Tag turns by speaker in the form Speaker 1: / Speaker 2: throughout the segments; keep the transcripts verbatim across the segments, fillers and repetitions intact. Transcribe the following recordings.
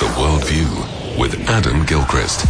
Speaker 1: Worldview with Adam Gilchrist.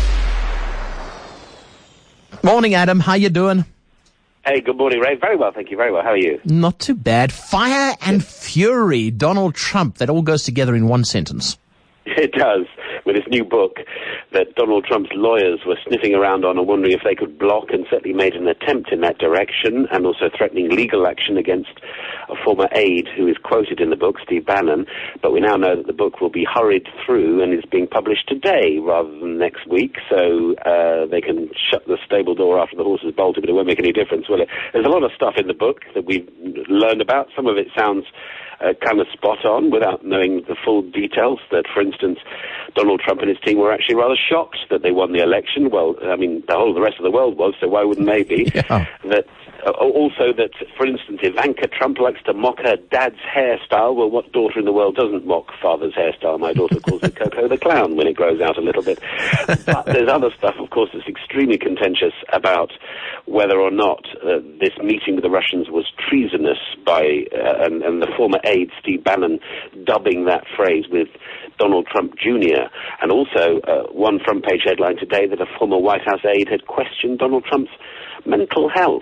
Speaker 2: Morning, Adam. How you doing?
Speaker 3: Hey, good morning, Ray. Very well, thank you. Very well. How are you?
Speaker 2: Not too bad. Fire and fury. Donald Trump. That all goes together in one sentence.
Speaker 3: It does, with his new book that Donald Trump's lawyers were sniffing around on and wondering if they could block, and certainly made an attempt in that direction, and also threatening legal action against a former aide who is quoted in the book, Steve Bannon. But we now know that the book will be hurried through and is being published today rather than next week, so uh, they can shut the stable door after the horse has bolted, but it won't make any difference, will it? There's a lot of stuff in the book that we've learned about. Some of it sounds Uh, kind of spot on without knowing the full details. That, for instance, Donald Trump and his team were actually rather shocked that they won the election. Well, I mean, the whole of the rest of the world was, so why wouldn't they be?
Speaker 2: Yeah.
Speaker 3: That uh, also that, for instance, Ivanka Trump likes to mock her dad's hairstyle. Well, what daughter in the world doesn't mock father's hairstyle? My daughter calls it Coco the Clown when it grows out a little bit. But there's other stuff, of course, that's extremely contentious about whether or not uh, this meeting with the Russians was treasonous by, uh, and, and the former aide, Steve Bannon, dubbing that phrase with Donald Trump Junior And also uh, one front page headline today that a former White House aide had questioned Donald Trump's mental health.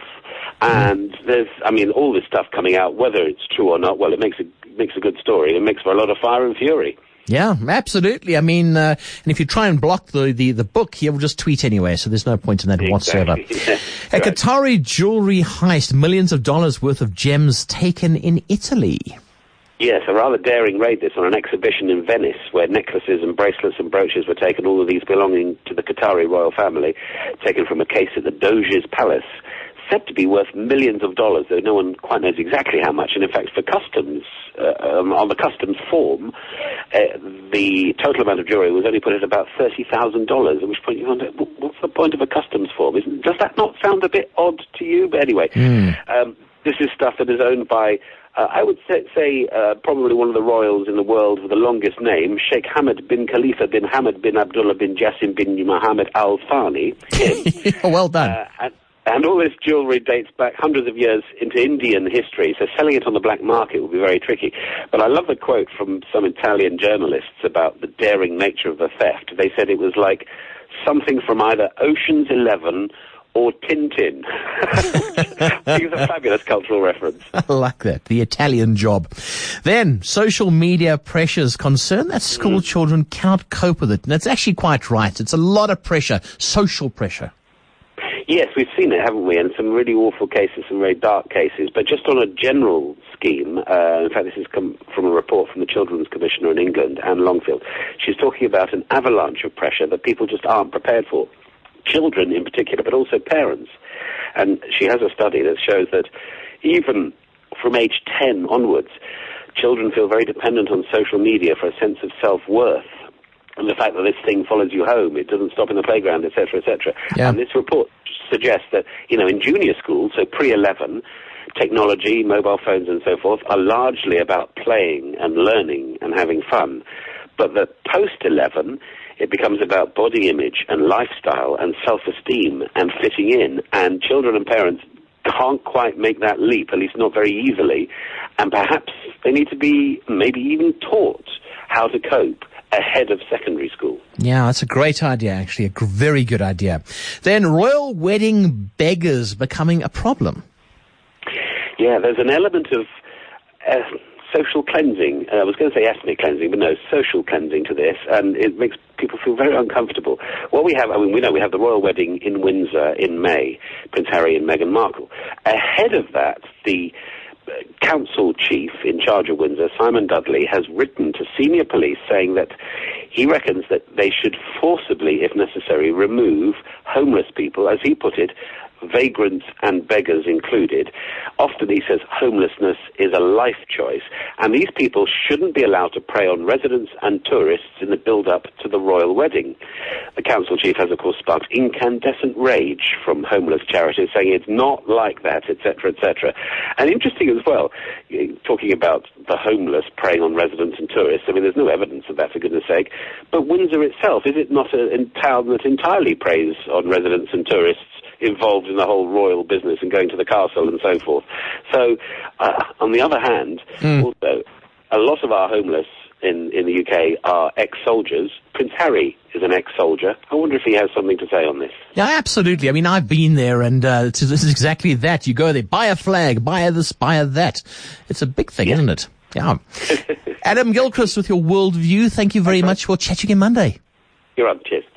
Speaker 3: And there's, I mean, all this stuff coming out, whether it's true or not, well, it makes a, makes a good story. It makes for a lot of fire and fury.
Speaker 2: Yeah, absolutely. I mean, uh, and if you try and block the, the, the book, he will just tweet anyway, so there's no point in that
Speaker 3: Exactly.
Speaker 2: whatsoever.
Speaker 3: Yeah,
Speaker 2: A
Speaker 3: right.
Speaker 2: Qatari jewelry heist, millions of dollars worth of gems taken in Italy.
Speaker 3: Yes, a rather daring raid this on an exhibition in Venice where necklaces and bracelets and brooches were taken, all of these belonging to the Qatari royal family, taken from a case at the Doge's Palace, said to be worth millions of dollars, though no one quite knows exactly how much. And in fact, for customs, uh, um, on the customs form, uh, the total amount of jewelry was only put at about thirty thousand dollars, at which point you wonder, what's the point of a customs form? Isn't, does that not sound a bit odd to you? But anyway, mm. um, this is stuff that is owned by Uh, I would say, say uh, probably one of the royals in the world with the longest name, Sheikh Hamad bin Khalifa bin Hamad bin Abdullah bin Jassim bin Mohammed Al Thani.
Speaker 2: Well done.
Speaker 3: Uh, and, and all this jewellery dates back hundreds of years into Indian history, so selling it on the black market would be very tricky. But I love the quote from some Italian journalists about the daring nature of the theft. They said it was like something from either Ocean's Eleven or Tintin. It's a fabulous cultural reference.
Speaker 2: I like that. The Italian job. Then, social media pressures concern that school mm. children cannot cope with it. And that's actually quite right. It's a lot of pressure, social pressure.
Speaker 3: Yes, we've seen it, haven't we? And some really awful cases, some very dark cases. But just on a general scheme, uh, in fact, this has come from a report from the Children's Commissioner in England, Anne Longfield. She's talking about an avalanche of pressure that people just aren't prepared for. Children in particular, but also parents. And she has a study that shows that even from age ten onwards, children feel very dependent on social media for a sense of self-worth. And the fact that this thing follows you home, it doesn't stop in the playground, et cetera, et cetera. Yeah. And this report suggests that, you know, in junior school, so pre eleven, technology, mobile phones and so forth, are largely about playing and learning and having fun. But that post eleven, it becomes about body image and lifestyle and self-esteem and fitting in. And children and parents can't quite make that leap, at least not very easily. And perhaps they need to be maybe even taught how to cope ahead of secondary school.
Speaker 2: Yeah, that's a great idea, actually. A very good idea. Then royal wedding beggars becoming a problem.
Speaker 3: Yeah, there's an element of Uh, social cleansing. Uh, I was going to say ethnic cleansing, but no, social cleansing to this, and it makes people feel very uncomfortable. What we have, I mean, we know we have the royal wedding in Windsor in May, Prince Harry and Meghan Markle. Ahead of that, the council chief in charge of Windsor, Simon Dudley, has written to senior police saying that he reckons that they should forcibly, if necessary, remove homeless people, as he put it, vagrants and beggars included. Often he says homelessness is a life choice, and these people shouldn't be allowed to prey on residents and tourists in the build-up to the royal wedding. The council chief has, of course, sparked incandescent rage from homeless charities, saying it's not like that, et cetera, et cetera. And interesting as well, talking about the homeless preying on residents and tourists, I mean, there's no evidence of that, for goodness sake. But Windsor itself, is it not a, a town that entirely preys on residents and tourists involved in the whole royal business and going to the castle and so forth? So, uh, on the other hand, mm. also, a lot of our homeless in, in the U K are ex-soldiers. Prince Harry is an ex-soldier. I wonder if he has something to say on this.
Speaker 2: Yeah, absolutely. I mean, I've been there, and uh, it's, it's exactly that. You go there, buy a flag, buy this, buy that. It's a big thing, yeah. Isn't it? Yeah. Adam Gilchrist with your worldview. Thank you very much. We'll chat again Monday.
Speaker 3: You're up. Cheers.